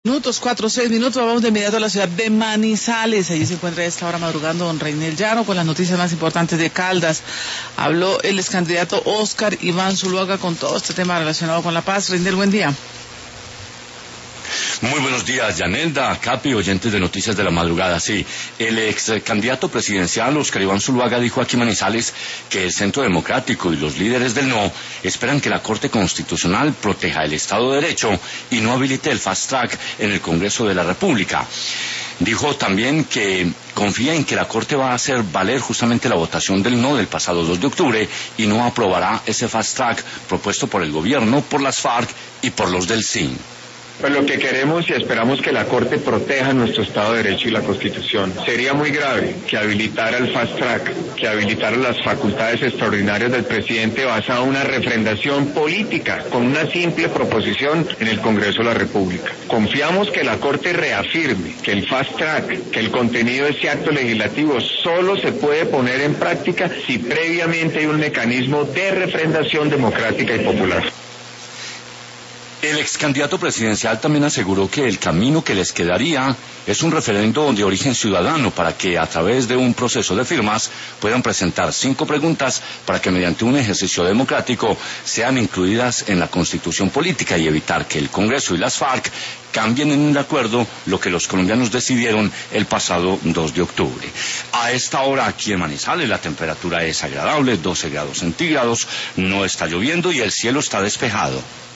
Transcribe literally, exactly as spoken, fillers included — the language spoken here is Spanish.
Minutos, cuatro, seis minutos, vamos de inmediato a la ciudad de Manizales. Allí se encuentra a esta hora madrugando don Reinel Llano con las noticias más importantes de Caldas. Habló el ex candidato Óscar Iván Zuluaga con todo este tema relacionado con la paz. Reinel, buen día. Muy buenos días, Yanelda, Capi, oyentes de Noticias de la Madrugada. Sí, el ex candidato presidencial Óscar Iván Zuluaga dijo aquí en Manizales que el Centro Democrático y los líderes del no esperan que la Corte Constitucional proteja el Estado de Derecho y no habilite el fast track en el Congreso de la República. Dijo también que confía en que la Corte va a hacer valer justamente la votación del no del pasado dos de octubre y no aprobará ese fast track propuesto por el gobierno, por las FARC y por los del S I N. Pues lo que queremos y esperamos que la Corte proteja nuestro Estado de Derecho y la Constitución. Sería muy grave que habilitara el fast track, que habilitara las facultades extraordinarias del presidente basada en una refrendación política, con una simple proposición en el Congreso de la República. Confiamos que la Corte reafirme que el fast track, que el contenido de ese acto legislativo solo se puede poner en práctica si previamente hay un mecanismo de refrendación democrática y popular. El ex candidato presidencial también aseguró que el camino que les quedaría es un referendo de origen ciudadano para que a través de un proceso de firmas puedan presentar cinco preguntas para que mediante un ejercicio democrático sean incluidas en la Constitución política y evitar que el Congreso y las FARC cambien en un acuerdo lo que los colombianos decidieron el pasado dos de octubre. A esta hora aquí en Manizales la temperatura es agradable, doce grados centígrados, no está lloviendo y el cielo está despejado.